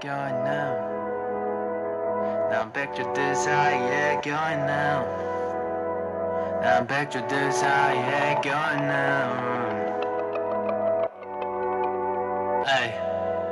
껴있는 난 백조들 사이에 껴있는 난 백조들 사이에 껴있는 에이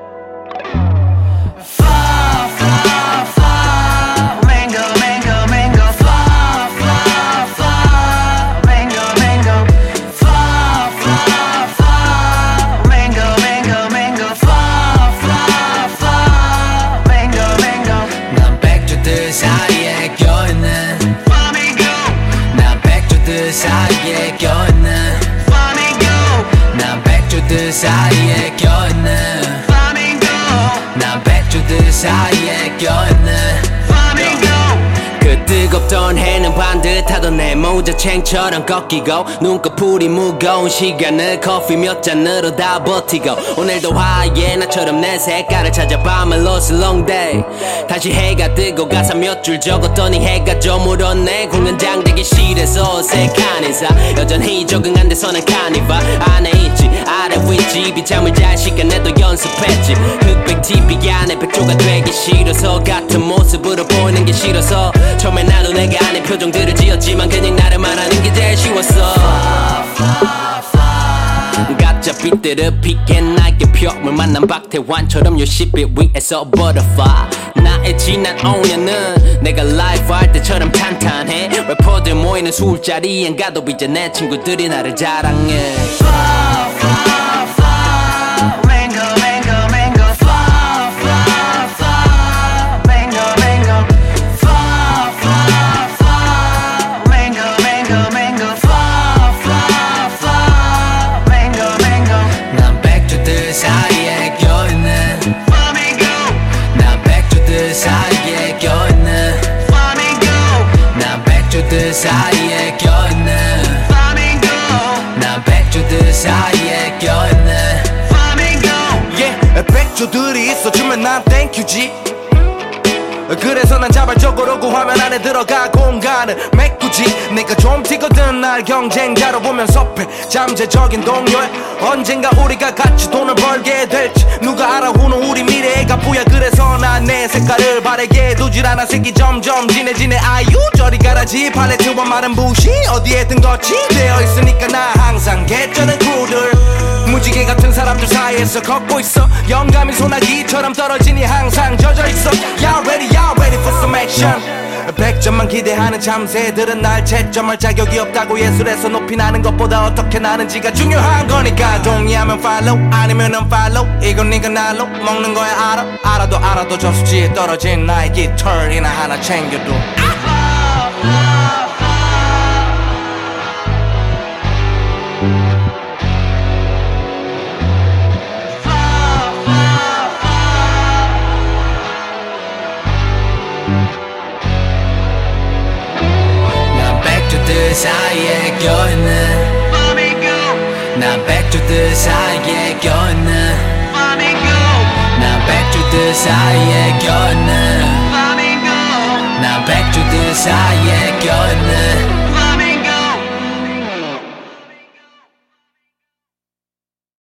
Far, far, far Mango, mango, mango Far, far, far Mango, mango Far, far, far Mango, mango, mango Far, far, far Mango, mango 난 백조들 사이에 껴있는 Flamingo 난 백조들 사이에 껴있는 Flamingo 난 백조들 사이에 껴있는 난 백조들 사이에 껴있는 Flamingo 그 뜨겁던 해는 반듯하던 내 모자챙처럼 꺾이고 눈꺼풀이 무거운 시간을 커피 몇 잔으로 다 버티고 오늘도 화해 나처럼 내 색깔을 찾아 밤을 lost long day 다시 해가 뜨고 가사 몇 줄 적었더니 해가 저물었네 공연장 되기 싫어서 어색한 인사 여전히 적응 안 돼서는 카니발 안에 있지 아래 윗지 비잠을 잘 시간에도 연습했지 흑백 TV 안에 백조가 되기 싫어서 같은 모습으로 보이는 게 싫어서 처음에 나도 내가 아닌 표정들을 지었지만 그냥 나를 말하는 게 제일 쉬웠어 가짜 빛들을 피게 날개 펴물 만난 박태환처럼 요시빛 위에서 butterfly 나의 지난 5년은 내가 라이브 할 때처럼 탄탄해 래퍼들 모이는 술자리엔 가도 이제 내 친구들이 나를 자랑해 사이에 껴있는 Flamingo 난 백조들 사이에 껴있는 Flamingo 난 백조들 사이에 껴있는 Flamingo 난 백조들 사이에 껴있는 Flamingo Yeah 백조들이 있어주면 난 땡큐지 그래서 난 자발적으로 그 화면 안에 들어가 공간을 메꾸지 내가 좀 튀거든 날 경쟁자로 보면서 잠재적인 동료야 언젠가 우리가 같이 돈을 벌게 될지 누가 알아 후는 우리 미래가 뿌야 그래서 난 내 색깔을 바래게 두질 않아 색이 점점 진해지네 아유 저리 가라지 팔레트와 마른 붓이 어디에든 거치되어 있으니까 나 항상 개쩌는 크루들 무지개 같은 사람들 사이에서 걷고 있어 영감이 소나기처럼 떨어지니 항상 젖어있어 Y'all ready for some action 100점만 기대하는 참새들은 날 채점할 자격이 없다고 예술에서 높이 나는 것보다 어떻게 나는지가 중요한 거니까 동의하면 follow 아니면 unfollow 이건 네가 날로 먹는 거야 알아도 저수지에 떨어진 나의 깃털이나 하나 챙겨도 백조들 사이에 껴있는 Flamingo 난 백조들 사이에 껴있는 Flamingo 난 백조들 사이에 껴있는 Flamingo 난 백조들 사이에 껴있는